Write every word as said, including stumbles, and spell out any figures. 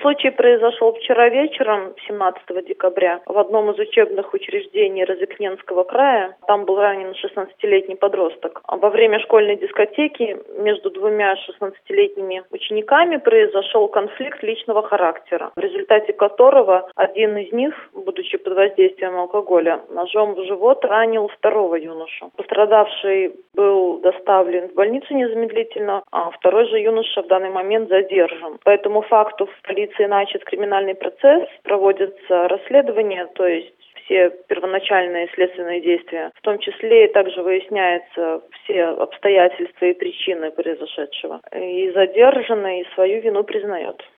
Случай произошел вчера вечером, семнадцатого декабря, в одном из учебных учреждений Разыкненского края. Там был ранен шестнадцатилетний подросток. Во время школьной дискотеки между двумя шестнадцатилетними учениками произошел конфликт личного характера, в результате которого один из них, будучи под воздействием алкоголя, ножом в живот ранил второго юношу. Пострадавший был доставлен в больницу незамедлительно, а второй же юноша в данный момент задержан. По этому факту в полиции начат криминальный процесс, проводится расследование, то есть все первоначальные следственные действия. В том числе и также выясняются все обстоятельства и причины произошедшего. И задержанный свою вину признает.